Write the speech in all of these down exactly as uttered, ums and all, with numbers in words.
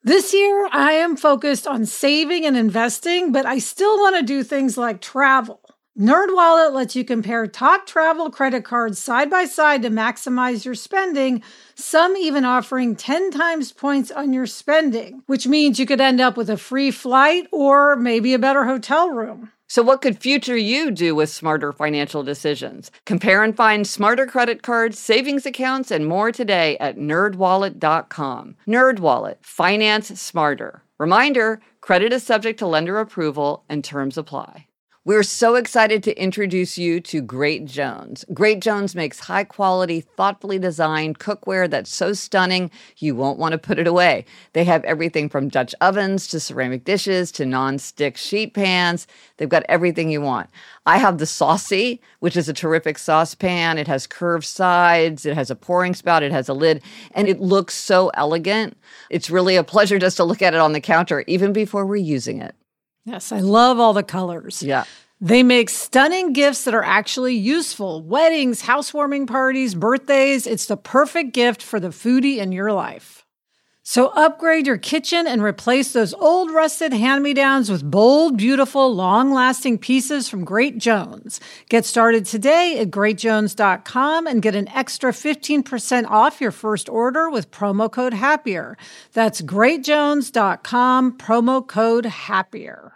This year, I am focused on saving and investing, but I still want to do things like travel. NerdWallet lets you compare top travel credit cards side by side to maximize your spending, some even offering ten times points on your spending, which means you could end up with a free flight or maybe a better hotel room. So what could future you do with smarter financial decisions? Compare and find smarter credit cards, savings accounts, and more today at nerd wallet dot com. NerdWallet. Finance smarter. Reminder, credit is subject to lender approval and terms apply. We're so excited to introduce you to Great Jones. Great Jones makes high-quality, thoughtfully designed cookware that's so stunning you won't want to put it away. They have everything from Dutch ovens to ceramic dishes to non-stick sheet pans. They've got everything you want. I have the Saucy, which is a terrific saucepan. It has curved sides. It has a pouring spout. It has a lid. And it looks so elegant. It's really a pleasure just to look at it on the counter, even before we're using it. Yes, I love all the colors. Yeah. They make stunning gifts that are actually useful. Weddings, housewarming parties, birthdays. It's the perfect gift for the foodie in your life. So upgrade your kitchen and replace those old rusted hand-me-downs with bold, beautiful, long-lasting pieces from Great Jones. Get started today at great jones dot com and get an extra fifteen percent off your first order with promo code HAPPIER. That's great jones dot com, promo code HAPPIER.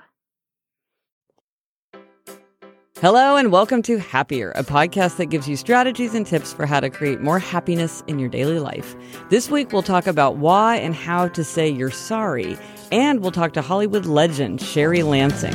Hello and welcome to Happier, a podcast that gives you strategies and tips for how to create more happiness in your daily life. This week, we'll talk about why and how to say you're sorry, and we'll talk to Hollywood legend Sherry Lansing.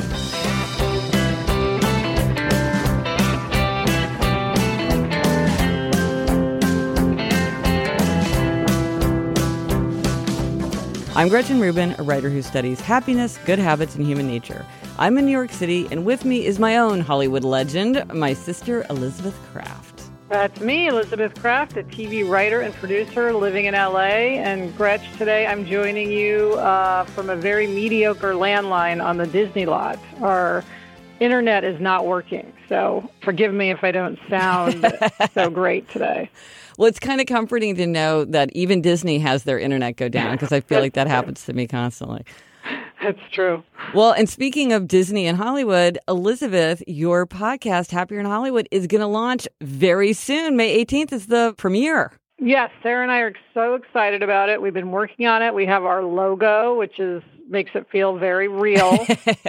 I'm Gretchen Rubin, a writer who studies happiness, good habits, and human nature. I'm in New York City, and with me is my own Hollywood legend, my sister Elizabeth Craft. That's me, Elizabeth Craft, a T V writer and producer living in L A. And Gretch, today I'm joining you uh, from a very mediocre landline on the Disney lot. Our internet is not working, so forgive me if I don't sound so great today. Well, it's kind of comforting to know that even Disney has their internet go down, because I feel like that happens to me constantly. That's true. Well, and speaking of Disney and Hollywood, Elizabeth, your podcast, Happier in Hollywood, is going to launch very soon. May eighteenth is the premiere. Yes, Sarah and I are so excited about it. We've been working on it. We have our logo, which is makes it feel very real.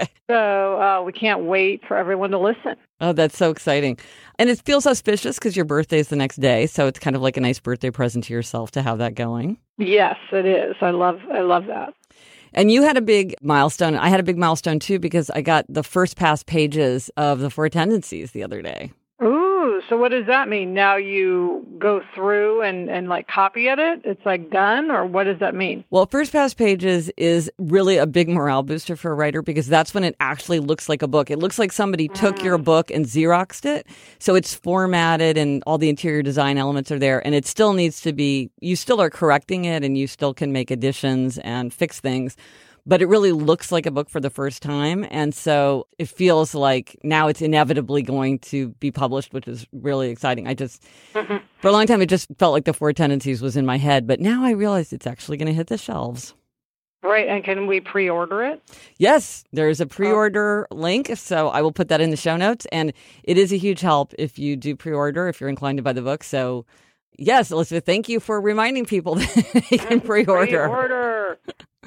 so uh, we can't wait for everyone to listen. Oh, that's so exciting. And it feels auspicious because your birthday is the next day. So it's kind of like a nice birthday present to yourself to have that going. Yes, it is. I love, I love that. And you had a big milestone. I had a big milestone, too, because I got the first pass pages of the Four Tendencies the other day. Ooh, so what does that mean? Now you go through and, and like copy edit? It's like done? Or what does that mean? Well, first pass pages is really a big morale booster for a writer because that's when it actually looks like a book. It looks like somebody took your book and Xeroxed it. So it's formatted and all the interior design elements are there. And it still needs to be, you still are correcting it and you still can make additions and fix things. But it really looks like a book for the first time. And so it feels like now it's inevitably going to be published, which is really exciting. I just, mm-hmm. for a long time, it just felt like the Four Tendencies was in my head. But now I realize it's actually going to hit the shelves. Right. And can we pre-order it? Yes, there's a pre-order oh. link. So I will put that in the show notes. And it is a huge help if you do pre-order, if you're inclined to buy the book. So yes, Elizabeth, thank you for reminding people that they can pre-order. Pre-order.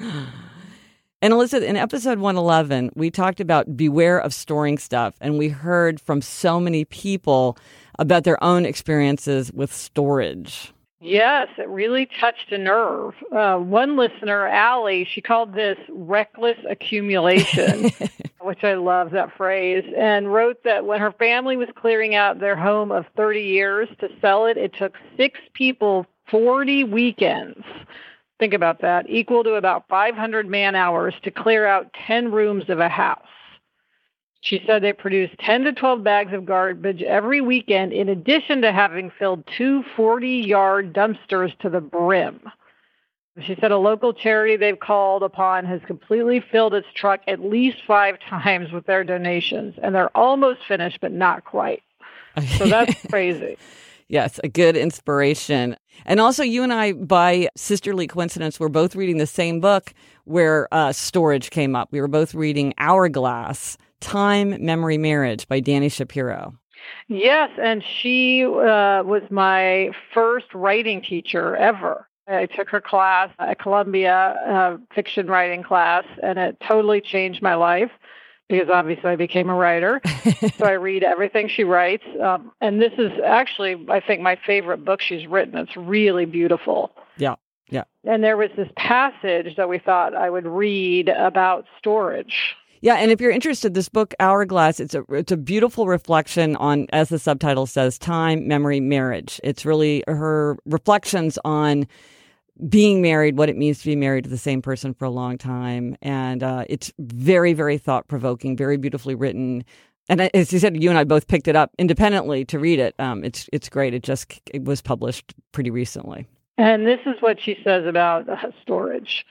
And Elizabeth, in episode one eleven, we talked about beware of storing stuff, and we heard from so many people about their own experiences with storage. Yes, it really touched a nerve. Uh, one listener, Allie, she called this reckless accumulation, which I love that phrase, and wrote that when her family was clearing out their home of thirty years to sell it, it took six people forty weekends. Think about that, equal to about five hundred man-hours to clear out ten rooms of a house. She said they produced ten to twelve bags of garbage every weekend, in addition to having filled two forty-yard dumpsters to the brim. She said a local charity they've called upon has completely filled its truck at least five times with their donations, and they're almost finished, but not quite. So that's crazy. Yes, a good inspiration. And also, you and I, by sisterly coincidence, were both reading the same book where uh, storage came up. We were both reading Hourglass, Time, Memory, Marriage by Dani Shapiro. Yes, and she uh, was my first writing teacher ever. I took her class at Columbia, uh, fiction writing class, and it totally changed my life because obviously I became a writer. So I read everything she writes. Um, and this is actually, I think, my favorite book she's written. It's really beautiful. Yeah, yeah. And there was this passage that we thought I would read about storage. Yeah, and if you're interested, this book, Hourglass, it's a it's a beautiful reflection on, as the subtitle says, time, memory, marriage. It's really her reflections on being married, what it means to be married to the same person for a long time. And uh, it's very, very thought-provoking, very beautifully written. And as you said, you and I both picked it up independently to read it. Um, it's it's great. It just it was published pretty recently. And this is what she says about uh, storage.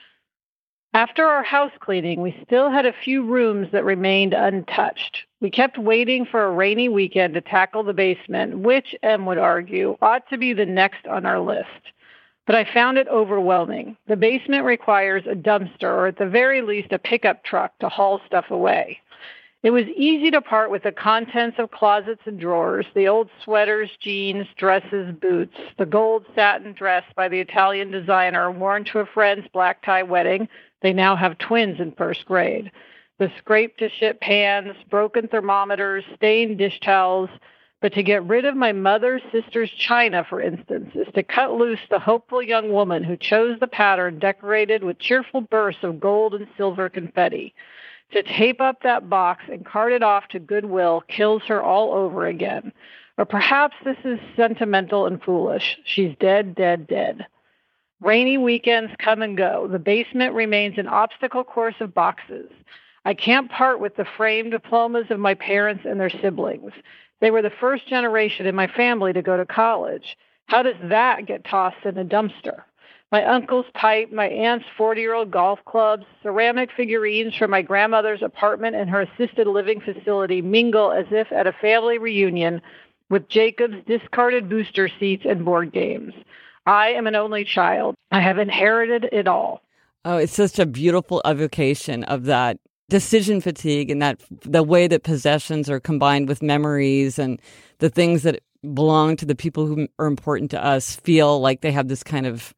After our house cleaning, we still had a few rooms that remained untouched. We kept waiting for a rainy weekend to tackle the basement, which, Em would argue, ought to be the next on our list. But I found it overwhelming. The basement requires a dumpster, or at the very least, a pickup truck to haul stuff away. It was easy to part with the contents of closets and drawers, the old sweaters, jeans, dresses, boots, the gold satin dress by the Italian designer worn to a friend's black tie wedding. They now have twins in first grade. The scrape-to-ship pans, broken thermometers, stained dish towels. But to get rid of my mother's sister's china, for instance, is to cut loose the hopeful young woman who chose the pattern decorated with cheerful bursts of gold and silver confetti. To tape up that box and cart it off to Goodwill kills her all over again. Or perhaps this is sentimental and foolish. She's dead, dead, dead. Rainy weekends come and go. The basement remains an obstacle course of boxes. I can't part with the framed diplomas of my parents and their siblings. They were the first generation in my family to go to college. How does that get tossed in a dumpster? My uncle's pipe, my aunt's forty-year-old golf clubs, ceramic figurines from my grandmother's apartment and her assisted living facility mingle as if at a family reunion with Jacob's discarded booster seats and board games. I am an only child. I have inherited it all. Oh, it's such a beautiful evocation of that decision fatigue and that the way that possessions are combined with memories and the things that belong to the people who are important to us feel like they have this kind of,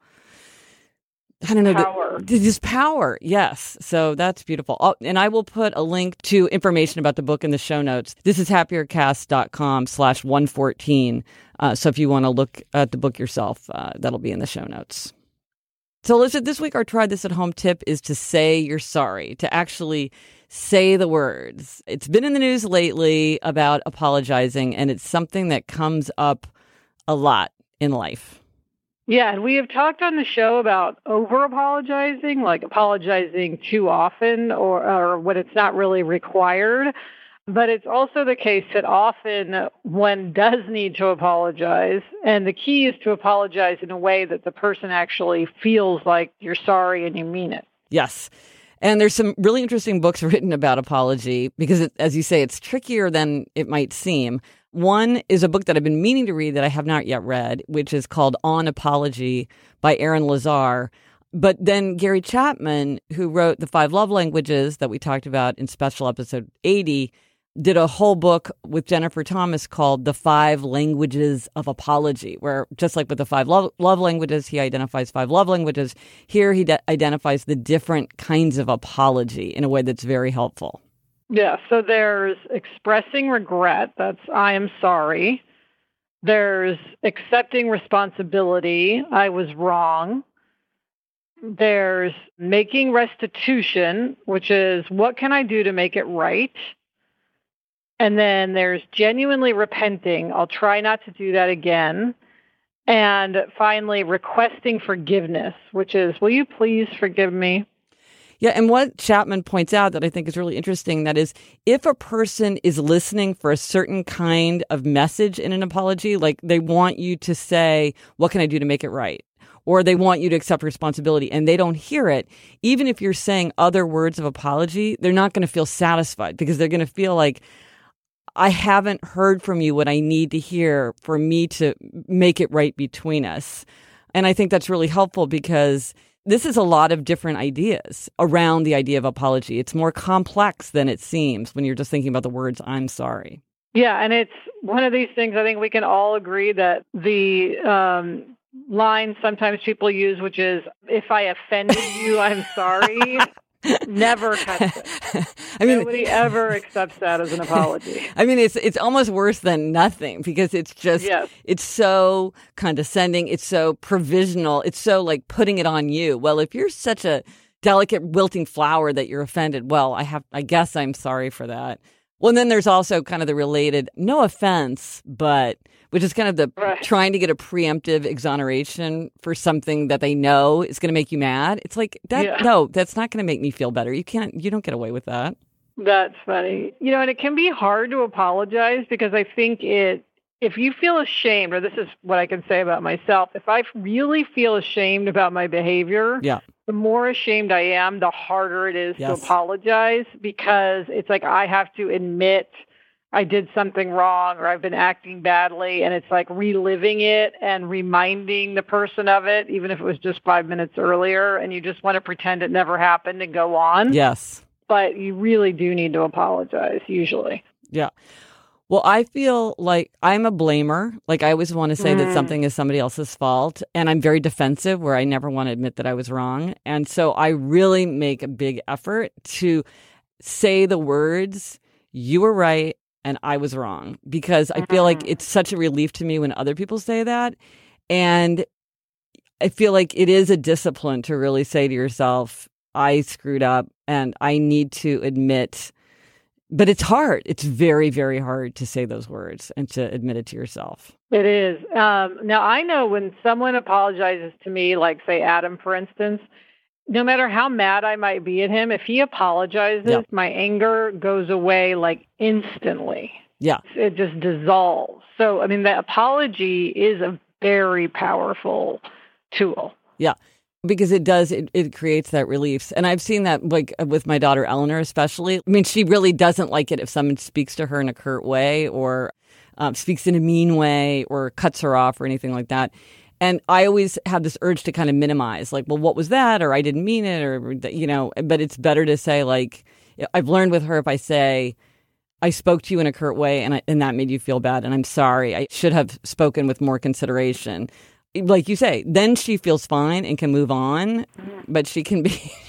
I don't know, power. The, this power. Yes. So that's beautiful. Oh, and I will put a link to information about the book in the show notes. This is happiercast.com slash 114. Uh, so if you want to look at the book yourself, uh, that'll be in the show notes. So Elizabeth, this week our Try This at Home tip is to say you're sorry, to actually say the words. It's been in the news lately about apologizing, and it's something that comes up a lot in life. Yeah, and we have talked on the show about over-apologizing, like apologizing too often or, or when it's not really required. But it's also the case that often one does need to apologize, and the key is to apologize in a way that the person actually feels like you're sorry and you mean it. Yes. And there's some really interesting books written about apology because, it, as you say, it's trickier than it might seem. One is a book that I've been meaning to read that I have not yet read, which is called On Apology by Aaron Lazar. But then Gary Chapman, who wrote The Five Love Languages that we talked about in special episode eighty, did a whole book with Jennifer Thomas called The Five Languages of Apology, where just like with the five love, love languages, he identifies five love languages. Here he de- identifies the different kinds of apology in a way that's very helpful. Yeah, so there's expressing regret. That's I am sorry. There's accepting responsibility. I was wrong. There's making restitution, which is what can I do to make it right? And then there's genuinely repenting. I'll try not to do that again. And finally, requesting forgiveness, which is, will you please forgive me? Yeah, and what Chapman points out that I think is really interesting, that is, if a person is listening for a certain kind of message in an apology, like they want you to say, what can I do to make it right? Or they want you to accept responsibility and they don't hear it, even if you're saying other words of apology, they're not going to feel satisfied because they're going to feel like, I haven't heard from you what I need to hear for me to make it right between us. And I think that's really helpful because this is a lot of different ideas around the idea of apology. It's more complex than it seems when you're just thinking about the words, I'm sorry. Yeah, and it's one of these things I think we can all agree that the um, line sometimes people use, which is, if I offended you, I'm sorry, never cuts it. I mean, nobody ever accepts that as an apology. I mean, it's it's almost worse than nothing because it's just, yes. It's so condescending. It's so provisional. It's so like putting it on you. Well, if you're such a delicate wilting flower that you're offended, well, I have, I guess I'm sorry for that. Well, and then there's also kind of the related, no offense, but which is kind of the right. trying to get a preemptive exoneration for something that they know is going to make you mad. It's like, that. Yeah. No, that's not going to make me feel better. You can't, you don't get away with that. That's funny. You know, and it can be hard to apologize because I think it, if you feel ashamed, or this is what I can say about myself, if I really feel ashamed about my behavior, yeah. the more ashamed I am, the harder it is yes. to apologize because it's like I have to admit I did something wrong or I've been acting badly, and it's like reliving it and reminding the person of it, even if it was just five minutes earlier, and you just want to pretend it never happened and go on. Yes. But you really do need to apologize, usually. Yeah. Well, I feel like I'm a blamer. Like I always want to say mm. that something is somebody else's fault. And I'm very defensive where I never want to admit that I was wrong. And so I really make a big effort to say the words, you were right and I was wrong. Because I feel like it's such a relief to me when other people say that. And I feel like it is a discipline to really say to yourself, I screwed up and I need to admit. But it's hard. It's very, very hard to say those words and to admit it to yourself. It is. Um, now, I know when someone apologizes to me, like, say, Adam, for instance, no matter how mad I might be at him, if he apologizes, yep. my anger goes away, like, instantly. Yeah. It just dissolves. So, I mean, the apology is a very powerful tool. Yeah. Because it does, it, it creates that relief. And I've seen that like with my daughter, Eleanor, especially. I mean, she really doesn't like it if someone speaks to her in a curt way or um, speaks in a mean way or cuts her off or anything like that. And I always have this urge to kind of minimize, like, well, what was that? Or I didn't mean it, or, you know, but it's better to say, like, I've learned with her, if I say, I spoke to you in a curt way and, I, and that made you feel bad, and I'm sorry, I should have spoken with more consideration. Like you say, then she feels fine and can move on, but she can be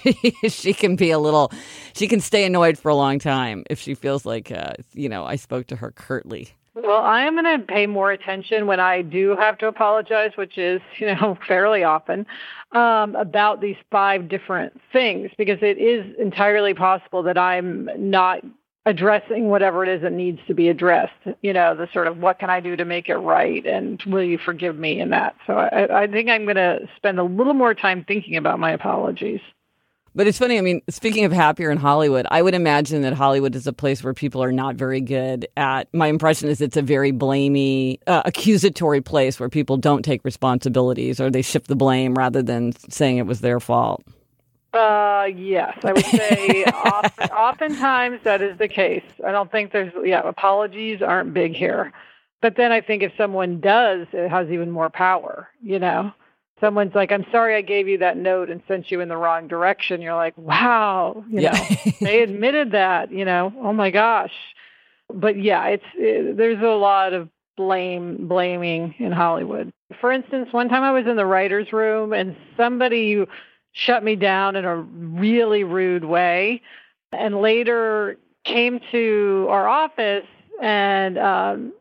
she can be a little, she can stay annoyed for a long time if she feels like, uh, you know, I spoke to her curtly. Well, I am going to pay more attention when I do have to apologize, which is, you know, fairly often, um, about these five different things, because it is entirely possible that I'm not addressing whatever it is that needs to be addressed, you know, the sort of what can I do to make it right and will you forgive me in that? So I, I think I'm going to spend a little more time thinking about my apologies. But it's funny, I mean, speaking of happier in Hollywood, I would imagine that Hollywood is a place where people are not very good at, my impression is it's a very blamey, uh, accusatory place where people don't take responsibilities or they shift the blame rather than saying it was their fault. Uh, yes, I would say often, oftentimes that is the case. I don't think there's, yeah, apologies aren't big here. But then I think if someone does, it has even more power, you know? Someone's like, I'm sorry I gave you that note and sent you in the wrong direction. You're like, wow, you yeah. know, they admitted that, you know, oh my gosh. But yeah, it's it, there's a lot of blame, blaming in Hollywood. For instance, one time I was in the writer's room and somebody shut me down in a really rude way, and later came to our office and um,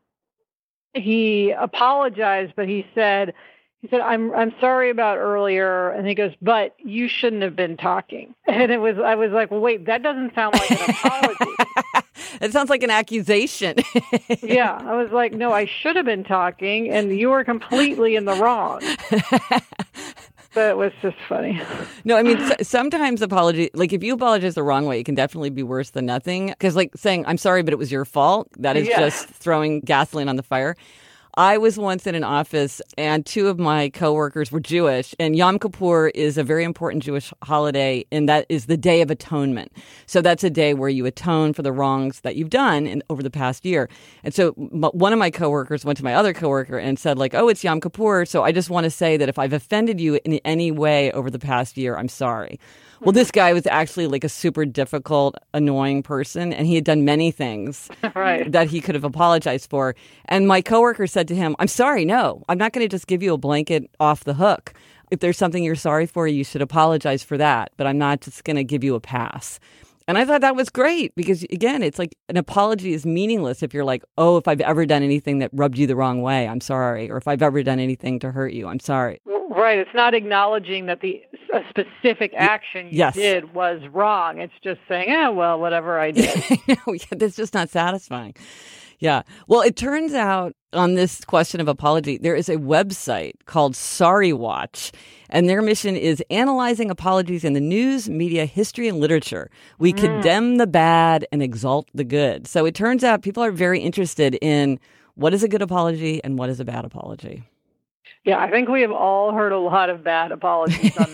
he apologized, but he said, he said, I'm I'm sorry about earlier. And he goes, but you shouldn't have been talking. And it was, I was like, well, wait, that doesn't sound like an apology. It sounds like an accusation. Yeah. I was like, no, I should have been talking and you were completely in the wrong. But it was just funny. No, I mean, sometimes apology, like if you apologize the wrong way, it can definitely be worse than nothing. Because like saying, I'm sorry, but it was your fault, that is yeah. just throwing gasoline on the fire. I was once in an office and two of my coworkers were Jewish, and Yom Kippur is a very important Jewish holiday, and that is the Day of Atonement. So that's a day where you atone for the wrongs that you've done in, over the past year. And so m- one of my coworkers went to my other coworker and said, like, oh, it's Yom Kippur, so I just want to say that if I've offended you in any way over the past year, I'm sorry. Well, this guy was actually like a super difficult, annoying person, and he had done many things right. that he could have apologized for. And my coworker said to him, I'm sorry, no, I'm not going to just give you a blanket off the hook. If there's something you're sorry for, you should apologize for that, but I'm not just going to give you a pass. And I thought that was great because, again, it's like an apology is meaningless if you're like, oh, if I've ever done anything that rubbed you the wrong way, I'm sorry. Or if I've ever done anything to hurt you, I'm sorry. Right. It's not acknowledging that the a specific action you yes. did was wrong. It's just saying, oh, well, whatever I did. no, yeah, that's just not satisfying. Yeah. Well, it turns out on this question of apology, there is a website called Sorry Watch, and their mission is analyzing apologies in the news, media, history, and literature. We mm. condemn the bad and exalt the good. So it turns out people are very interested in what is a good apology and what is a bad apology. Yeah, I think we have all heard a lot of bad apologies on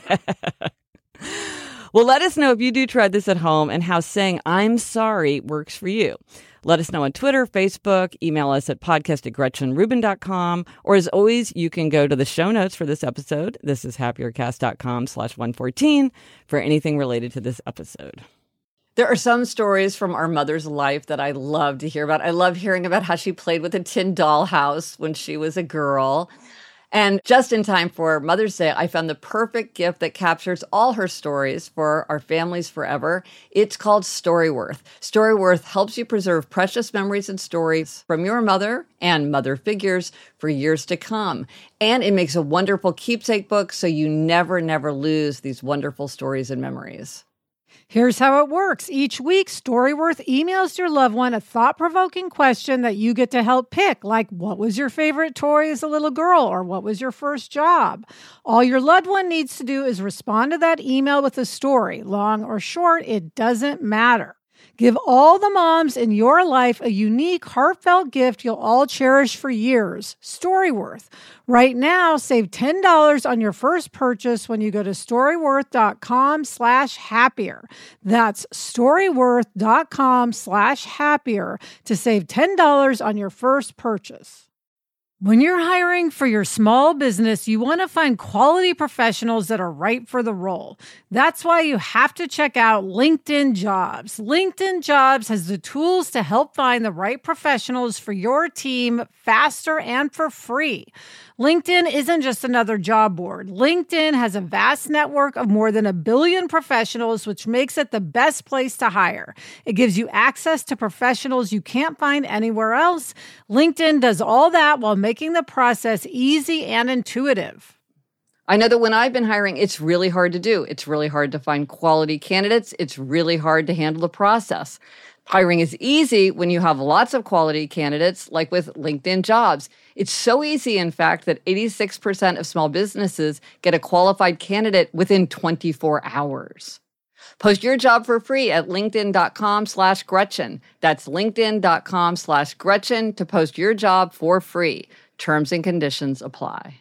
the news. Well, let us know if you do try this at home and how saying I'm sorry works for you. Let us know on Twitter, Facebook, email us at podcast at gretchen rubin dot com, or as always, you can go to the show notes for this episode. This is happiercast.com slash 114 for anything related to this episode. There are some stories from our mother's life that I love to hear about. I love hearing about how she played with a tin dollhouse when she was a girl. And just in time for Mother's Day, I found the perfect gift that captures all her stories for our families forever. It's called Storyworth. Storyworth helps you preserve precious memories and stories from your mother and mother figures for years to come. And it makes a wonderful keepsake book so you never, never lose these wonderful stories and memories. Here's how it works. Each week, Storyworth emails your loved one a thought-provoking question that you get to help pick, like what was your favorite toy as a little girl, or what was your first job? All your loved one needs to do is respond to that email with a story. Long or short, it doesn't matter. Give all the moms in your life a unique, heartfelt gift you'll all cherish for years. Storyworth. Right now, save ten dollars on your first purchase when you go to storyworth.com slash happier. That's storyworth.com slash happier to save ten dollars on your first purchase. When you're hiring for your small business, you want to find quality professionals that are right for the role. That's why you have to check out LinkedIn Jobs. LinkedIn Jobs has the tools to help find the right professionals for your team faster and for free. LinkedIn isn't just another job board. LinkedIn has a vast network of more than a billion professionals, which makes it the best place to hire. It gives you access to professionals you can't find anywhere else. LinkedIn does all that while making the process easy and intuitive. I know that when I've been hiring, it's really hard to do. It's really hard to find quality candidates. It's really hard to handle the process. Hiring is easy when you have lots of quality candidates, like with LinkedIn Jobs. It's so easy, in fact, that eighty-six percent of small businesses get a qualified candidate within twenty-four hours. Post your job for free at linkedin.com slash Gretchen. That's linkedin.com slash Gretchen to post your job for free. Terms and conditions apply.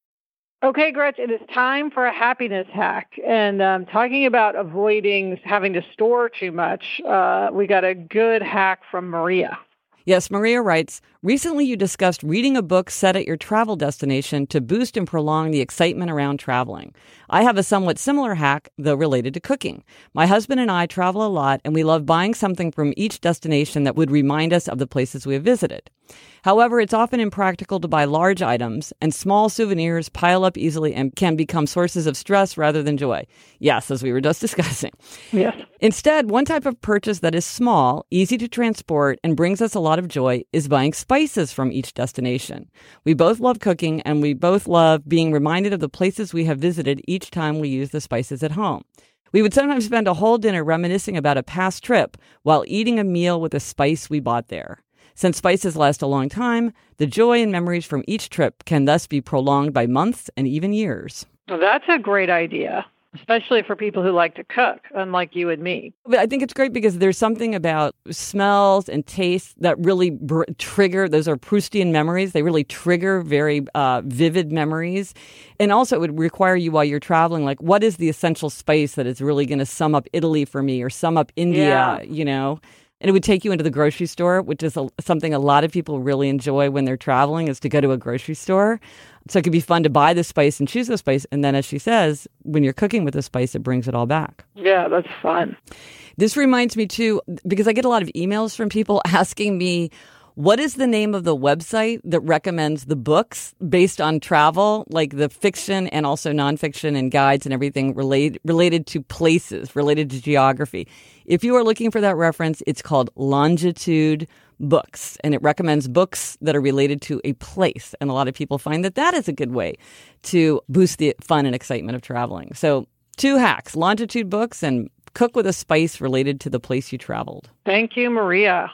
Okay, Gretchen, it is time for a happiness hack. And um, talking about avoiding having to store too much, uh, we got a good hack from Maria. Yes, Maria writes, recently you discussed reading a book set at your travel destination to boost and prolong the excitement around traveling. I have a somewhat similar hack, though related to cooking. My husband and I travel a lot, and we love buying something from each destination that would remind us of the places we have visited. However, it's often impractical to buy large items, and small souvenirs pile up easily and can become sources of stress rather than joy. Yes, as we were just discussing. Yes. Instead, one type of purchase that is small, easy to transport, and brings us a lot of joy is buying spices from each destination. We both love cooking, and we both love being reminded of the places we have visited each time we use the spices at home. We would sometimes spend a whole dinner reminiscing about a past trip while eating a meal with a spice we bought there. Since spices last a long time, the joy and memories from each trip can thus be prolonged by months and even years. Well, that's a great idea. especially for people who like to cook, unlike you and me. But I think it's great because there's something about smells and tastes that really br- trigger, those are Proustian memories. They really trigger very uh, vivid memories. And also it would require you while you're traveling, like, what is the essential spice that is really going to sum up Italy for me or sum up India, Yeah. you know? And it would take you into the grocery store, which is a, something a lot of people really enjoy when they're traveling, is to go to a grocery store. So it could be fun to buy the spice and choose the spice. And then, as she says, when you're cooking with the spice, it brings it all back. Yeah, that's fun. This reminds me, too, because I get a lot of emails from people asking me, what is the name of the website that recommends the books based on travel, like the fiction and also nonfiction and guides and everything related related to places, related to geography? If you are looking for that reference, it's called Longitude Books, and it recommends books that are related to a place. And a lot of people find that that is a good way to boost the fun and excitement of traveling. So two hacks, Longitude Books and cook with a spice related to the place you traveled. Thank you, Maria.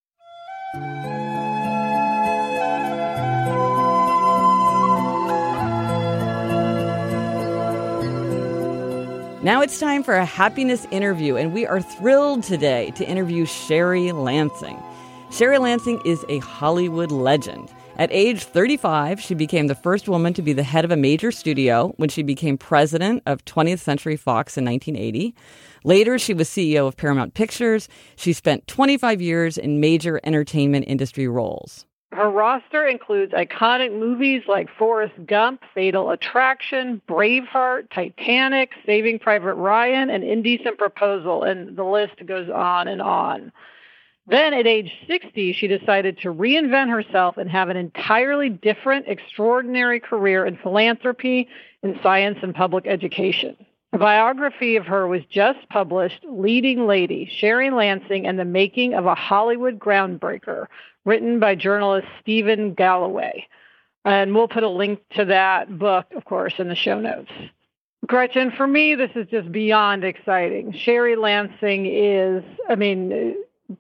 Now it's time for a happiness interview, and we are thrilled today to interview Sherry Lansing. Sherry Lansing is a Hollywood legend. At age thirty-five, she became the first woman to be the head of a major studio when she became president of twentieth Century Fox in nineteen eighty. Later, she was C E O of Paramount Pictures. She spent twenty-five years in major entertainment industry roles. Her roster includes iconic movies like Forrest Gump, Fatal Attraction, Braveheart, Titanic, Saving Private Ryan, and Indecent Proposal, and the list goes on and on. Then at age sixty, she decided to reinvent herself and have an entirely different, extraordinary career in philanthropy, in science, and public education. A biography of her was just published, Leading Lady, Sherry Lansing and the Making of a Hollywood Groundbreaker, written by journalist Stephen Galloway. And we'll put a link to that book, of course, in the show notes. Gretchen, for me, this is just beyond exciting. Sherry Lansing is, I mean,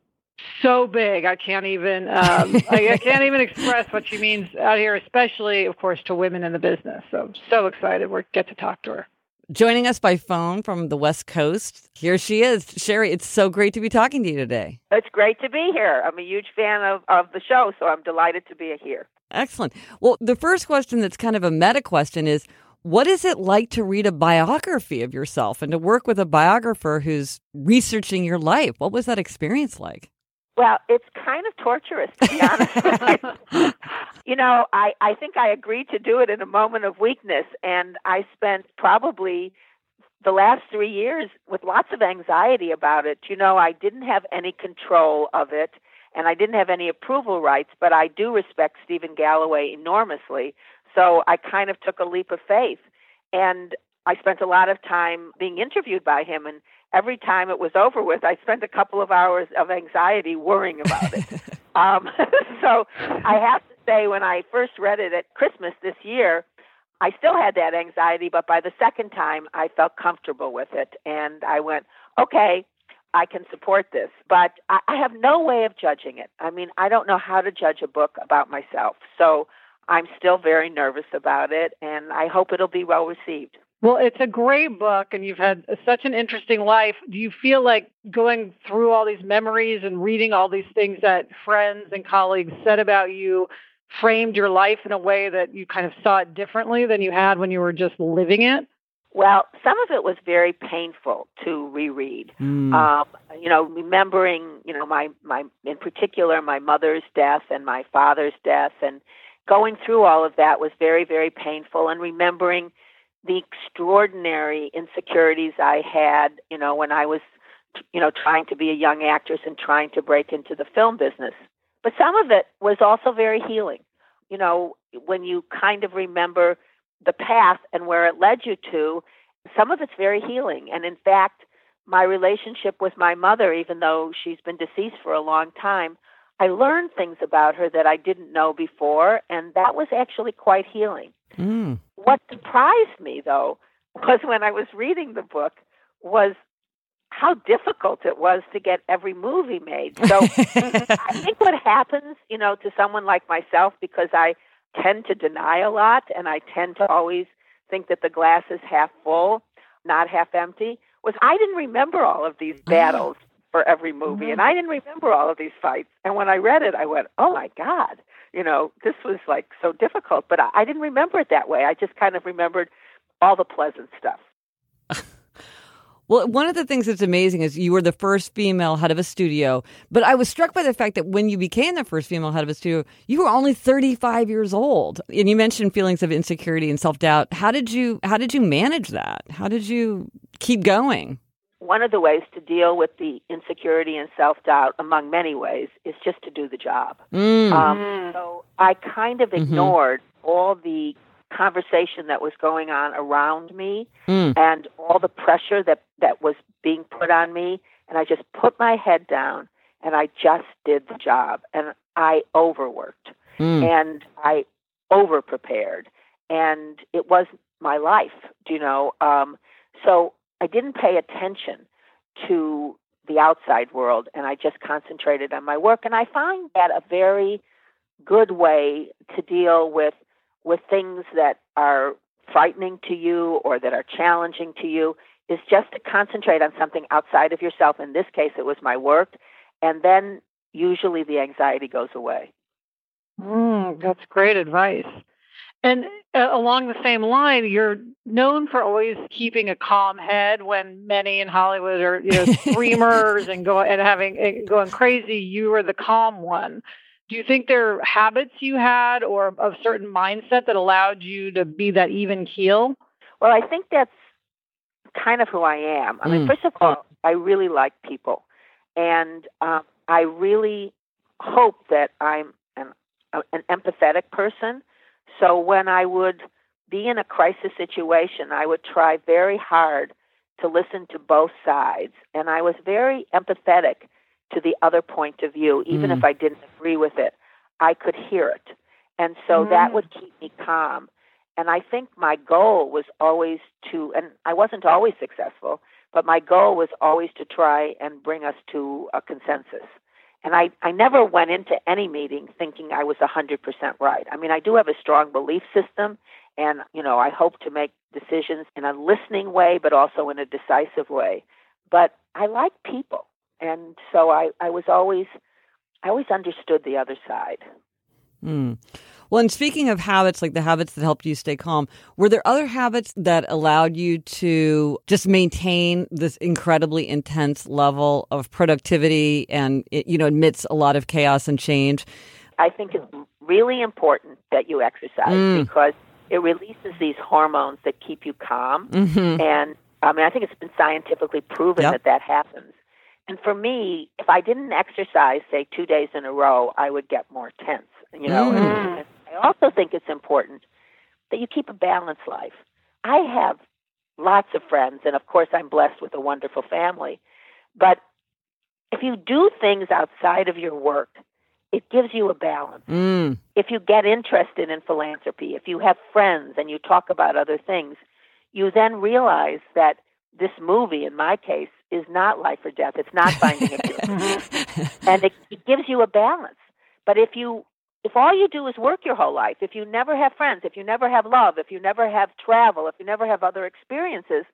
so big. I can't even, um, I, I can't even express what she means out here, especially, of course, to women in the business. So I'm so excited we get to talk to her. Joining us by phone from the West Coast, here she is. Sherry, it's so great to be talking to you today. It's great to be here. I'm a huge fan of, of the show, so I'm delighted to be here. Excellent. Well, the first question that's kind of a meta question is, what is it like to read a biography of yourself and to work with a biographer who's researching your life? What was that experience like? Well, it's kind of torturous, to be honest with you. You know, I, I think I agreed to do it in a moment of weakness, and I spent probably the last three years with lots of anxiety about it. You know, I didn't have any control of it, and I didn't have any approval rights, but I do respect Stephen Galloway enormously, so I kind of took a leap of faith. And I spent a lot of time being interviewed by him, and every time it was over with, I spent a couple of hours of anxiety worrying about it. um, so I have to say, when I first read it at Christmas this year, I still had that anxiety, but by the second time, I felt comfortable with it. And I went, okay, I can support this. But I, I have no way of judging it. I mean, I don't know how to judge a book about myself. So I'm still very nervous about it, and I hope it'll be well received. Well, it's a great book, and you've had such an interesting life. Do you feel like going through all these memories and reading all these things that friends and colleagues said about you framed your life in a way that you kind of saw it differently than you had when you were just living it? Well, some of it was very painful to reread. Mm. Um, you know, remembering, you know, my, my, in particular, my mother's death and my father's death, and going through all of that was very, very painful, and remembering the extraordinary insecurities I had, you know, when I was, you know, trying to be a young actress and trying to break into the film business. But some of it was also very healing. You know, when you kind of remember the path and where it led you to, some of it's very healing. And in fact, my relationship with my mother, even though she's been deceased for a long time, I learned things about her that I didn't know before, and that was actually quite healing. Mm. What surprised me, though, was when I was reading the book, was how difficult it was to get every movie made. So I think what happens, you know, to someone like myself, because I tend to deny a lot and I tend to always think that the glass is half full, not half empty was I didn't remember all of these battles for every movie, and I didn't remember all of these fights. And when I read it, I went, oh, my God, you know, this was like so difficult. But I, I didn't remember it that way. I just kind of remembered all the pleasant stuff. Well, one of the things that's amazing is you were the first female head of a studio, but I was struck by the fact that when you became the first female head of a studio, you were only thirty-five years old. And you mentioned feelings of insecurity and self-doubt. How did you how did you manage that? How did you keep going? One of the ways to deal with the insecurity and self-doubt, among many ways, is just to do the job. Mm. Um, so I kind of ignored mm-hmm. all the conversation that was going on around me mm. and all the pressure that, that was being put on me. And I just put my head down and I just did the job. And I overworked mm. and I over-prepared. And it was my life, you know. Um, so I didn't pay attention to the outside world and I just concentrated on my work. And I find that a very good way to deal with with things that are frightening to you or that are challenging to you is just to concentrate on something outside of yourself. In this case, it was my work. And then usually the anxiety goes away. Mm, that's great advice. And uh, along the same line, you're known for always keeping a calm head when many in Hollywood are, you know, screamers and go and having and going crazy. You were the calm one. Do you think there are habits you had or a certain mindset that allowed you to be that even keel? Well, I think that's kind of who I am. I mean, mm. first of all, I really like people. And um, I really hope that I'm an, an empathetic person. So when I would be in a crisis situation, I would try very hard to listen to both sides. And I was very empathetic to the other point of view, even mm. if I didn't agree with it. I could hear it. And so mm. that would keep me calm. And I think my goal was always to, and I wasn't always successful, but my goal was always to try and bring us to a consensus. And I, I never went into any meeting thinking I was one hundred percent right. I mean, I do have a strong belief system, and, you know, I hope to make decisions in a listening way, but also in a decisive way. But I like people. And so I, I was always, I always understood the other side. Mm. Well, and speaking of habits, like the habits that helped you stay calm, were there other habits that allowed you to just maintain this incredibly intense level of productivity and, you know, amidst a lot of chaos and change? I think it's really important that you exercise mm. because it releases these hormones that keep you calm. Mm-hmm. And I mean, I think it's been scientifically proven yep. that that happens. And for me, if I didn't exercise, say, two days in a row, I would get more tense. You know, mm. and, and I also think it's important that you keep a balanced life. I have lots of friends, and of course, I'm blessed with a wonderful family. But if you do things outside of your work, it gives you a balance. Mm. If you get interested in philanthropy, if you have friends and you talk about other things, you then realize that this movie, in my case, is not life or death. It's not finding a cure. And it, it gives you a balance. But if you, if all you do is work your whole life, if you never have friends, if you never have love, if you never have travel, if you never have other experiences,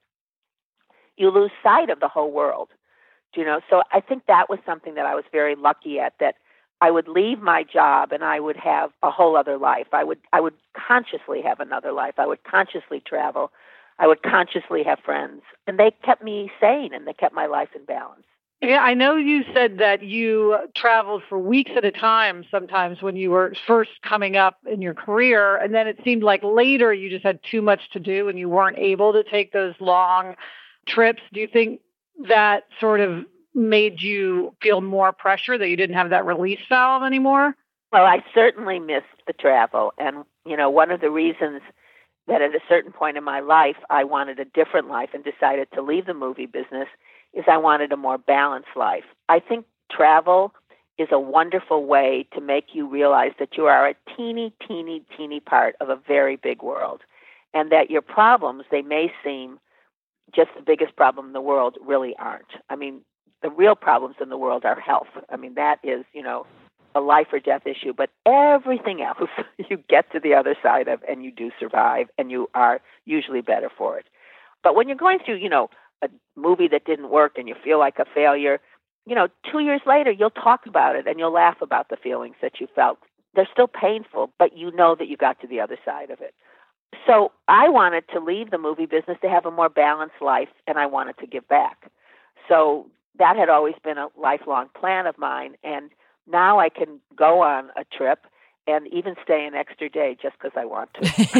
you lose sight of the whole world. You know, so I think that was something that I was very lucky at, that I would leave my job and I would have a whole other life. I would, I would consciously have another life. I would consciously travel. I would consciously have friends, and they kept me sane, and they kept my life in balance. Yeah, I know you said that you traveled for weeks at a time sometimes when you were first coming up in your career, and then it seemed like later you just had too much to do and you weren't able to take those long trips. Do you think that sort of made you feel more pressure, that you didn't have that release valve anymore? Well, I certainly missed the travel, and, you know, one of the reasons that at a certain point in my life, I wanted a different life and decided to leave the movie business, is I wanted a more balanced life. I think travel is a wonderful way to make you realize that you are a teeny, teeny, teeny part of a very big world, and that your problems, they may seem just the biggest problem in the world, really aren't. I mean, the real problems in the world are health. I mean, that is, you know, a life or death issue, but everything else you get to the other side of, and you do survive, and you are usually better for it. But when you're going through, you know, a movie that didn't work and you feel like a failure, you know, two years later, you'll talk about it and you'll laugh about the feelings that you felt. They're still painful, but you know that you got to the other side of it. So I wanted to leave the movie business to have a more balanced life, and I wanted to give back. So that had always been a lifelong plan of mine, and now I can go on a trip and even stay an extra day just because I want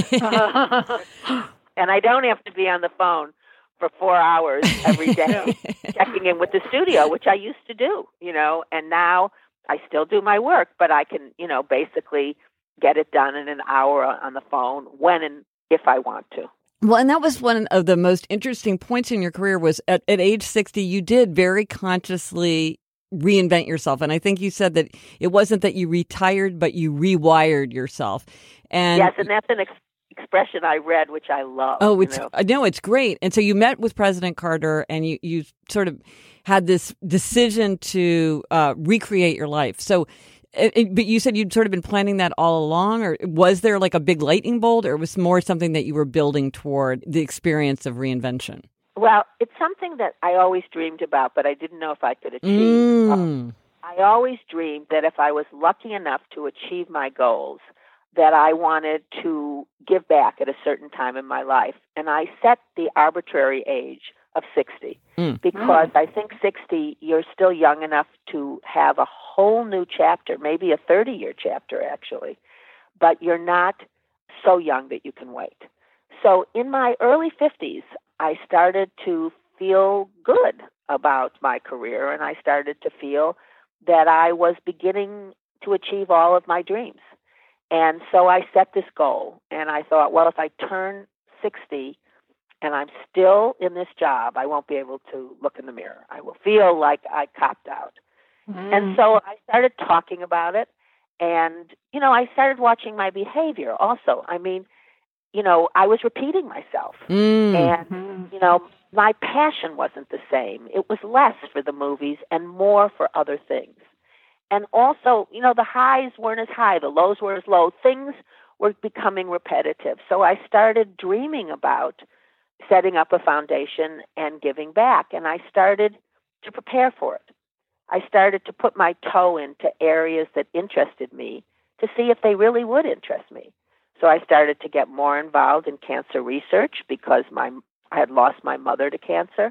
to. And I don't have to be on the phone for four hours every day checking in with the studio, which I used to do, you know, and now I still do my work, but I can, you know, basically get it done in an hour on the phone when and if I want to. Well, and that was one of the most interesting points in your career was at, at age sixty, you did very consciously reinvent yourself. And I think you said that it wasn't that you retired, but you rewired yourself. And yes, and that's an ex- expression I read, which I love. Oh, it's, you know? no, it's great. And so you met with President Carter and you, you sort of had this decision to uh, recreate your life. So It, it, but you said you'd sort of been planning that all along, or was there like a big lightning bolt, or it was more something that you were building toward the experience of reinvention? Well, it's something that I always dreamed about, but I didn't know if I could achieve. Mm. Um, I always dreamed that if I was lucky enough to achieve my goals, that I wanted to give back at a certain time in my life. And I set the arbitrary age of sixty mm. because mm. I think sixty, you're still young enough to have a whole new chapter, maybe a thirty-year chapter, actually. But you're not so young that you can wait. So in my early fifties, I started to feel good about my career, and I started to feel that I was beginning to achieve all of my dreams. And so I set this goal, and I thought, well, if I turn sixty and I'm still in this job, I won't be able to look in the mirror. I will feel like I copped out. Mm. And so I started talking about it, and, you know, I started watching my behavior also. I mean, you know, I was repeating myself, mm. and, you know, my passion wasn't the same. It was less for the movies and more for other things. And also, you know, the highs weren't as high, the lows were as low. Things were becoming repetitive. So I started dreaming about setting up a foundation and giving back. And I started to prepare for it. I started to put my toe into areas that interested me to see if they really would interest me. So I started to get more involved in cancer research because my I had lost my mother to cancer.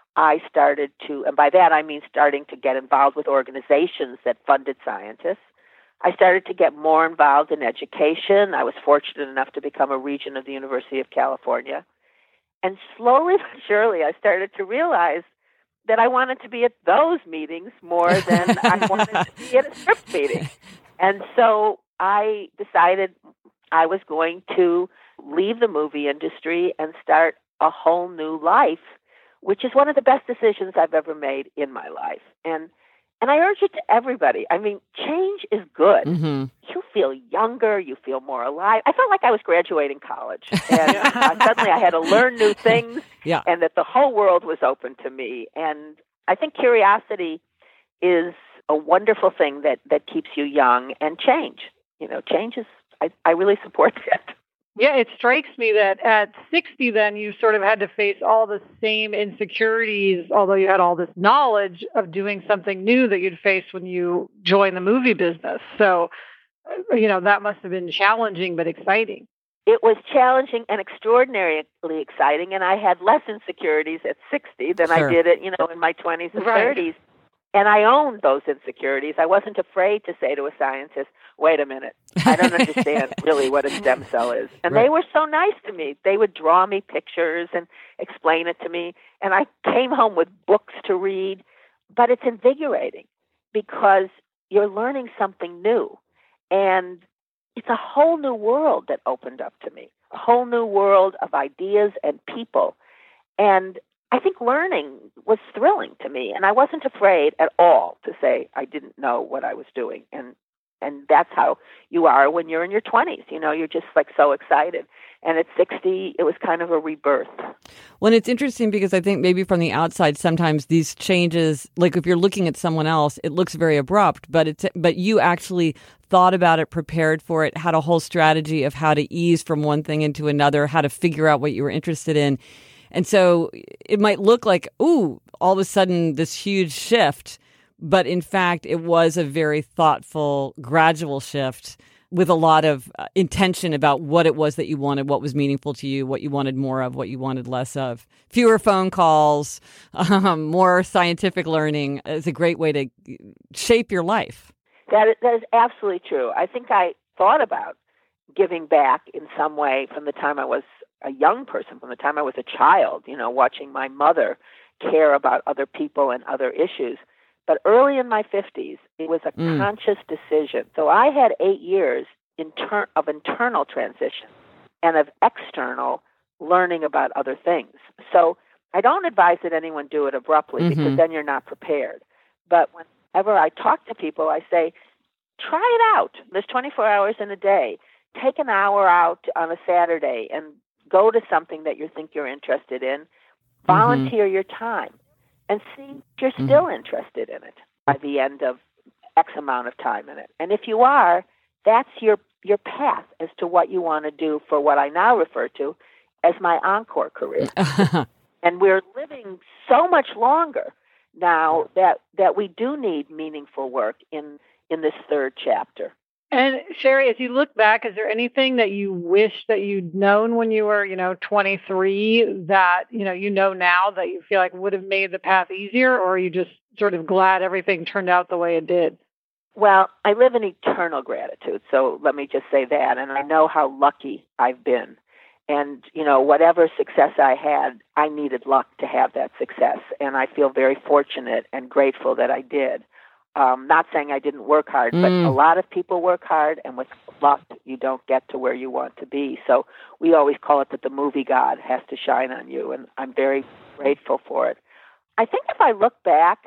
I started to, and by that I mean starting to get involved with organizations that funded scientists. I started to get more involved in education. I was fortunate enough to become a regent of the University of California. And slowly but surely, I started to realize that I wanted to be at those meetings more than I wanted to be at a script meeting. And so I decided I was going to leave the movie industry and start a whole new life, which is one of the best decisions I've ever made in my life. And and I urge it to everybody. I mean, change is good. Mm-hmm. You feel younger. You feel more alive. I felt like I was graduating college. And uh, suddenly I had to learn new things, yeah. and that the whole world was open to me. And I think curiosity is a wonderful thing that, that keeps you young, and change. You know, change is, I, I really support that. Yeah, it strikes me that at sixty, then you sort of had to face all the same insecurities, although you had all this knowledge of doing something new that you'd face when you joined the movie business. So, you know, that must have been challenging but exciting. It was challenging and extraordinarily exciting, and I had less insecurities at sixty than sure. I did at, you know, in my twenties and right. thirties. And I owned those insecurities. I wasn't afraid to say to a scientist, wait a minute, I don't understand really what a stem cell is. And right. they were so nice to me. They would draw me pictures and explain it to me. And I came home with books to read. But it's invigorating because you're learning something new. And it's a whole new world that opened up to me, a whole new world of ideas and people. And I think learning was thrilling to me, and I wasn't afraid at all to say I didn't know what I was doing. And and that's how you are when you're in your twenties. You know, you're just like so excited. And at sixty, it was kind of a rebirth. Well, it's interesting because I think maybe from the outside, sometimes these changes, like if you're looking at someone else, it looks very abrupt, but it's but you actually thought about it, prepared for it, had a whole strategy of how to ease from one thing into another, how to figure out what you were interested in. And so it might look like, ooh, all of a sudden this huge shift, but in fact, it was a very thoughtful, gradual shift with a lot of uh, intention about what it was that you wanted, what was meaningful to you, what you wanted more of, what you wanted less of. Fewer phone calls, um, more scientific learning is a great way to shape your life. That is, that is absolutely true. I think I thought about giving back in some way from the time I was a young person, from the time I was a child, you know, watching my mother care about other people and other issues. But early in my fifties, it was a mm. conscious decision. So I had eight years inter- of internal transition and of external learning about other things. So I don't advise that anyone do it abruptly mm-hmm. because then you're not prepared. But whenever I talk to people, I say, try it out. There's twenty-four hours in a day. Take an hour out on a Saturday and go to something that you think you're interested in. Volunteer mm-hmm. your time. And see if you're still mm-hmm. interested in it by the end of X amount of time in it. And if you are, that's your your path as to what you want to do for what I now refer to as my encore career. And we're living so much longer now that, that we do need meaningful work in, in this third chapter. And Sherry, as you look back, is there anything that you wish that you'd known when you were, you know, twenty-three that, you know, you know now that you feel like would have made the path easier, or are you just sort of glad everything turned out the way it did? Well, I live in eternal gratitude, so let me just say that. And I know how lucky I've been. And, you know, whatever success I had, I needed luck to have that success. And I feel very fortunate and grateful that I did. Um, not saying I didn't work hard, but mm. a lot of people work hard, and with luck, you don't get to where you want to be. So we always call it that the movie God has to shine on you, and I'm very grateful for it. I think if I look back,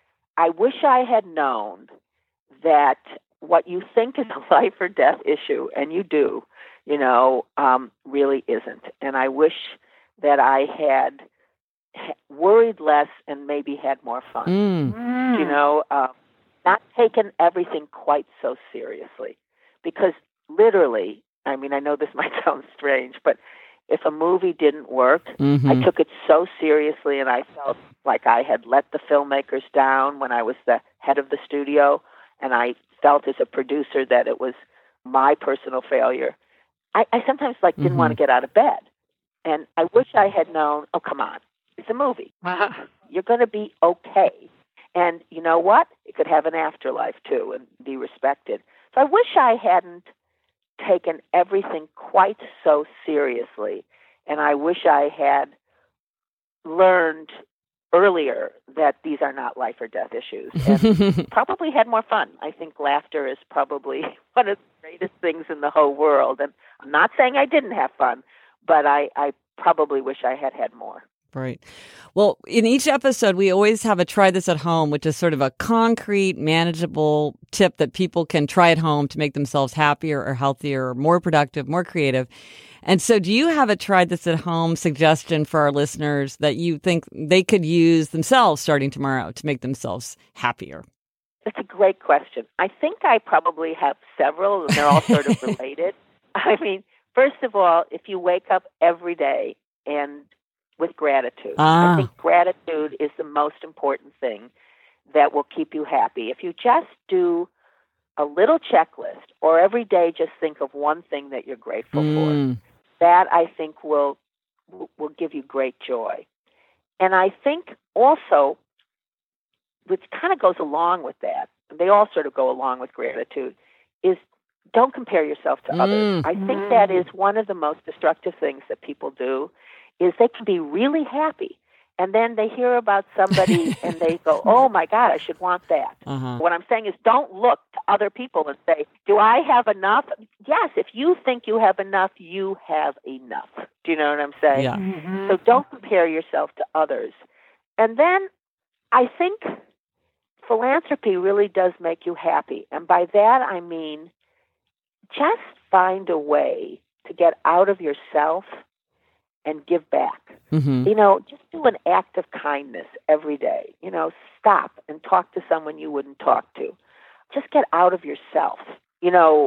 I wish I had known that what you think is a life or death issue, and you do, you know, um, really isn't. And I wish that I had worried less and maybe had more fun, mm. you know, um, not taken everything quite so seriously. Because literally, I mean, I know this might sound strange, but if a movie didn't work, mm-hmm. I took it so seriously, and I felt like I had let the filmmakers down when I was the head of the studio, and I felt as a producer that it was my personal failure. I, I sometimes like didn't mm-hmm. want to get out of bed. And I wish I had known, oh, come on, it's a movie. Uh-huh. You're going to be okay. And you know what? It could have an afterlife, too, and be respected. So I wish I hadn't taken everything quite so seriously. And I wish I had learned earlier that these are not life or death issues, and probably had more fun. I think laughter is probably one of the greatest things in the whole world. And I'm not saying I didn't have fun, but I, I probably wish I had had more. Right. Well, in each episode, we always have a try this at home, which is sort of a concrete, manageable tip that people can try at home to make themselves happier or healthier or more productive, more creative. And so do you have a try this at home suggestion for our listeners that you think they could use themselves starting tomorrow to make themselves happier? That's a great question. I think I probably have several, and they're all sort of related. I mean, first of all, if you wake up every day and with gratitude. Ah. I think gratitude is the most important thing that will keep you happy. If you just do a little checklist, or every day just think of one thing that you're grateful mm. for, that I think will will give you great joy. And I think also, which kind of goes along with that, they all sort of go along with gratitude, is don't compare yourself to mm. others. I think mm. that is one of the most destructive things that people do, is they can be really happy, and then they hear about somebody and they go, oh, my God, I should want that. Uh-huh. What I'm saying is don't look to other people and say, do I have enough? Yes, if you think you have enough, you have enough. Do you know what I'm saying? Yeah. Mm-hmm. So don't compare yourself to others. And then I think philanthropy really does make you happy. And by that I mean just find a way to get out of yourself and give back. Mm-hmm. You know, just do an act of kindness every day. You know, stop and talk to someone you wouldn't talk to. Just get out of yourself. You know,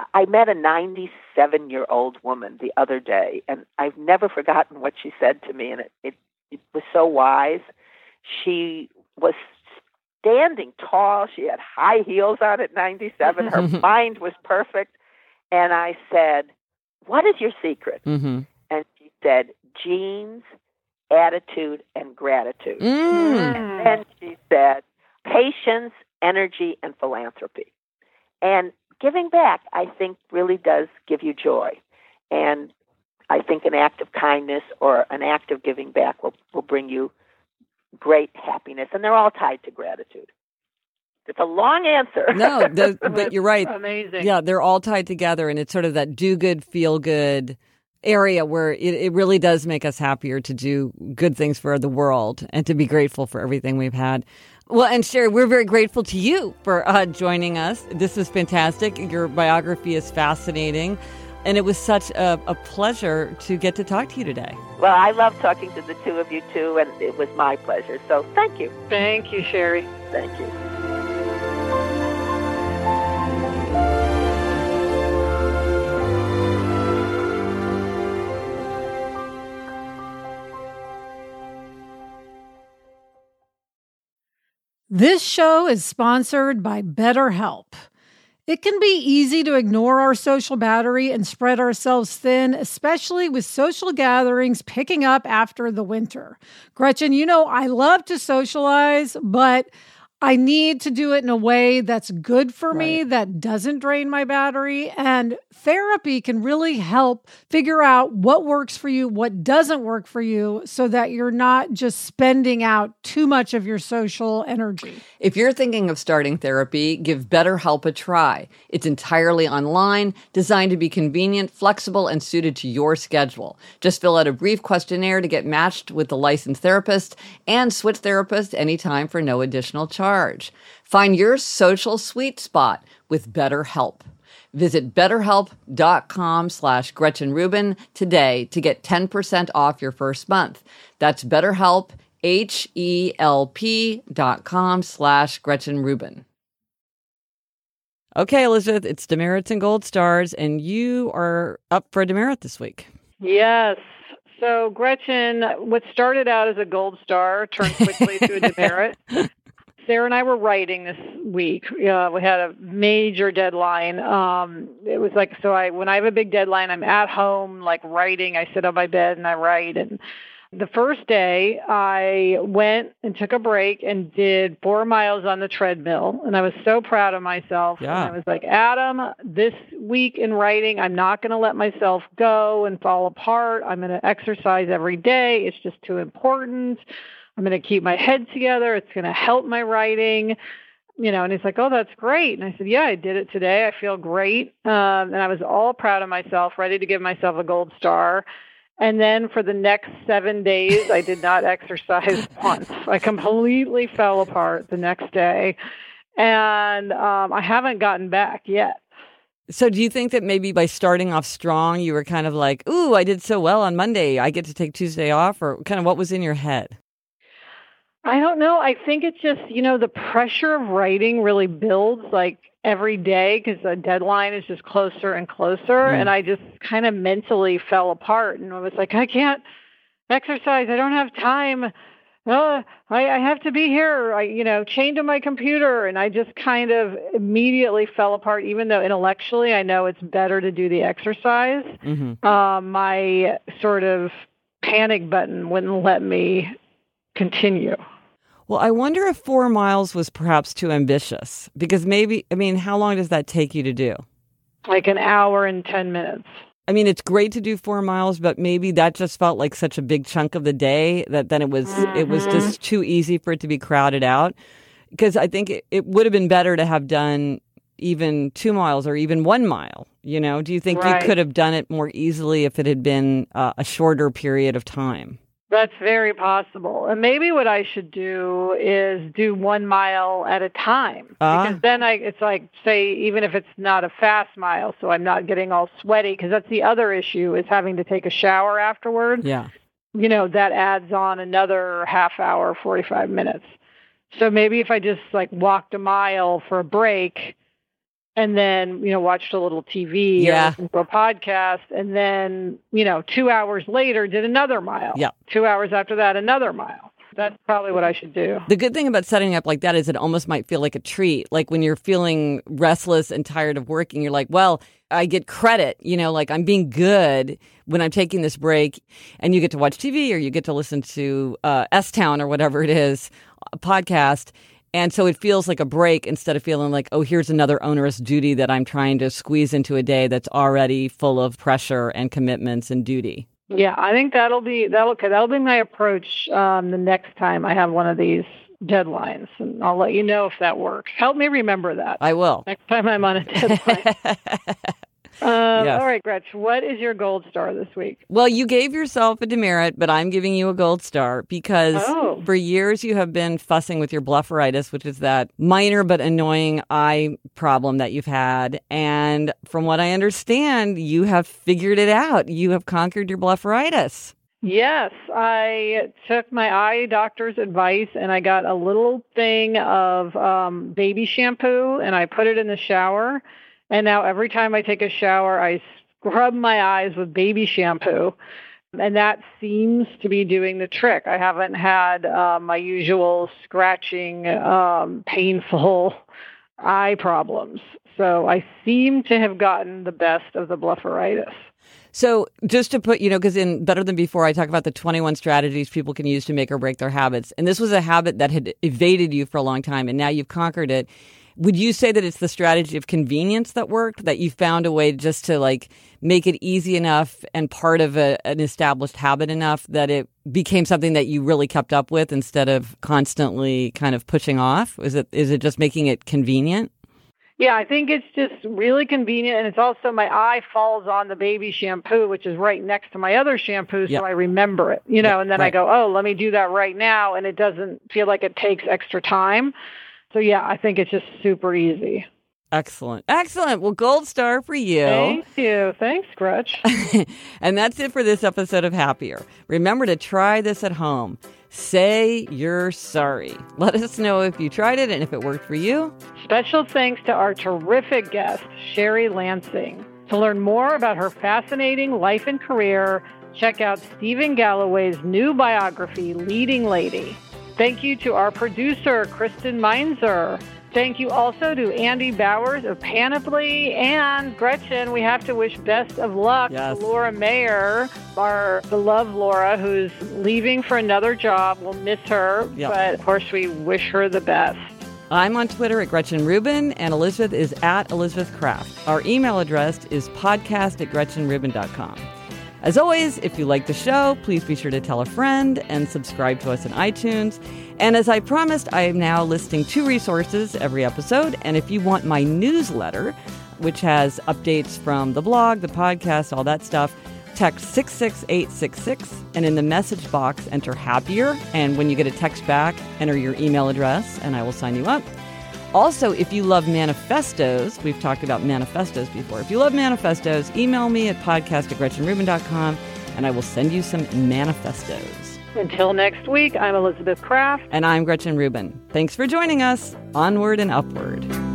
I met a ninety-seven-year-old woman the other day, and I've never forgotten what she said to me, and it, it, it was so wise. She was standing tall. She had high heels on at ninety-seven. Her mind was perfect. And I said, what is your secret? Mm-hmm. And she said, genes, attitude, and gratitude. Mm. And then she said, patience, energy, and philanthropy. And giving back, I think, really does give you joy. And I think an act of kindness or an act of giving back will, will bring you great happiness. And they're all tied to gratitude. It's a long answer. No, the, but you're right. Amazing. Yeah, they're all tied together, and it's sort of that do good, feel good area where it, it really does make us happier to do good things for the world and to be grateful for everything we've had. Well, and Sherry, we're very grateful to you for uh, joining us. This is fantastic. Your biography is fascinating. And it was such a, a pleasure to get to talk to you today. Well, I love talking to the two of you, too, and it was my pleasure. So thank you. Thank you, Sherry. Thank you. This show is sponsored by BetterHelp. It can be easy to ignore our social battery and spread ourselves thin, especially with social gatherings picking up after the winter. Gretchen, you know, I love to socialize, but I need to do it in a way that's good for me, Right. that doesn't drain my battery. And therapy can really help figure out what works for you, what doesn't work for you, so that you're not just spending out too much of your social energy. If you're thinking of starting therapy, give BetterHelp a try. It's entirely online, designed to be convenient, flexible, and suited to your schedule. Just fill out a brief questionnaire to get matched with the licensed therapist and switch therapists anytime for no additional charge. Find your social sweet spot with BetterHelp. Visit betterhelp.com slash Gretchen Rubin today to get ten percent off your first month. That's BetterHelp, H-E-L-P dot com slash Gretchen Rubin. Okay, Elizabeth, it's Demerits and Gold Stars, and you are up for a demerit this week. Yes. So, Gretchen, what started out as a gold star turned quickly to a demerit. Sarah and I were writing this week. Uh, we had a major deadline. Um, it was like, so I, when I have a big deadline, I'm at home, like writing. I sit on my bed and I write. And the first day I went and took a break and did four miles on the treadmill. And I was so proud of myself. Yeah. And I was like, Adam, this week in writing, I'm not going to let myself go and fall apart. I'm going to exercise every day. It's just too important. I'm going to keep my head together. It's going to help my writing, you know, and he's like, oh, that's great. And I said, yeah, I did it today. I feel great. Um, and I was all proud of myself, ready to give myself a gold star. And then for the next seven days, I did not exercise once. I completely fell apart the next day. And um, I haven't gotten back yet. So do you think that maybe by starting off strong, you were kind of like, ooh, I did so well on Monday, I get to take Tuesday off? Or kind of what was in your head? I don't know. I think it's just, you know, the pressure of writing really builds like every day because the deadline is just closer and closer. Mm. And I just kind of mentally fell apart and I was like, I can't exercise. I don't have time. Uh, I, I have to be here, I, you know, chained to my computer. And I just kind of immediately fell apart, even though intellectually I know it's better to do the exercise. Mm-hmm. Uh, my sort of panic button wouldn't let me continue. Well, I wonder if four miles was perhaps too ambitious because maybe, I mean, how long does that take you to do? Like an hour and ten minutes. I mean, it's great to do four miles, but maybe that just felt like such a big chunk of the day that then it was, mm-hmm. it was just too easy for it to be crowded out. Because I think it, it would have been better to have done even two miles or even one mile. You know, do you think right. you could have done it more easily if it had been uh, a shorter period of time? That's very possible. And maybe what I should do is do one mile at a time. Uh, because then I, it's like, say, even if it's not a fast mile, so I'm not getting all sweaty, because that's the other issue is having to take a shower afterward. Yeah. You know, that adds on another half hour, forty-five minutes. So maybe if I just like walked a mile for a break and then, you know, watched a little T V Yeah. or listened to a podcast, and then, you know, two hours later did another mile. Yeah. Two hours after that, another mile. That's probably what I should do. The good thing about setting up like that is it almost might feel like a treat. Like when you're feeling restless and tired of working, you're like, well, I get credit, you know, like I'm being good when I'm taking this break, and you get to watch T V or you get to listen to uh, S-Town or whatever it is, a podcast. And so it feels like a break instead of feeling like, oh, here's another onerous duty that I'm trying to squeeze into a day that's already full of pressure and commitments and duty. Yeah, I think that'll be that'll okay, that'll be my approach um, the next time I have one of these deadlines, and I'll let you know if that works. Help me remember that. I will. Next time I'm on a deadline. Uh, Yes. All right, Gretch, what is your gold star this week? Well, you gave yourself a demerit, but I'm giving you a gold star because Oh. for years you have been fussing with your blepharitis, which is that minor but annoying eye problem that you've had. And from what I understand, you have figured it out. You have conquered your blepharitis. Yes, I took my eye doctor's advice, and I got a little thing of um, baby shampoo, and I put it in the shower. And now every time I take a shower, I scrub my eyes with baby shampoo. And that seems to be doing the trick. I haven't had uh, my usual scratching, um, painful eye problems. So I seem to have gotten the best of the blepharitis. So just to put, you know, because in Better Than Before, I talk about the twenty-one strategies people can use to make or break their habits. And this was a habit that had evaded you for a long time, and now you've conquered it. Would you say that it's the strategy of convenience that worked, that you found a way just to like make it easy enough and part of a, an established habit enough that it became something that you really kept up with instead of constantly kind of pushing off? Is it is it just making it convenient? Yeah, I think it's just really convenient. And it's also my eye falls on the baby shampoo, which is right next to my other shampoo. So Yep. I remember it, you know, Yep, and then right. I go, oh, let me do that right now. And it doesn't feel like it takes extra time. So, yeah, I think it's just super easy. Excellent. Excellent. Well, gold star for you. Thank you. Thanks, Gretch. And that's it for this episode of Happier. Remember to try this at home. Say you're sorry. Let us know if you tried it and if it worked for you. Special thanks to our terrific guest, Sherry Lansing. To learn more about her fascinating life and career, check out Stephen Galloway's new biography, Leading Lady. Thank you to our producer, Kristen Meinzer. Thank you also to Andy Bowers of Panoply and Gretchen. We have to wish best of luck Yes. to Laura Mayer, our beloved Laura, who's leaving for another job. We'll miss her, Yep. but of course we wish her the best. I'm on Twitter at Gretchen Rubin, and Elizabeth is at Elizabeth Kraft. Our email address is podcast at gretchen rubin dot com. As always, if you like the show, please be sure to tell a friend and subscribe to us in iTunes. And as I promised, I am now listing two resources every episode. And if you want my newsletter, which has updates from the blog, the podcast, all that stuff, text six six eight six six, and in the message box, enter Happier. And when you get a text back, enter your email address, and I will sign you up. Also, if you love manifestos, we've talked about manifestos before. If you love manifestos, email me at podcast at gretchen rubin dot com, and I will send you some manifestos. Until next week, I'm Elizabeth Kraft. And I'm Gretchen Rubin. Thanks for joining us. Onward and upward.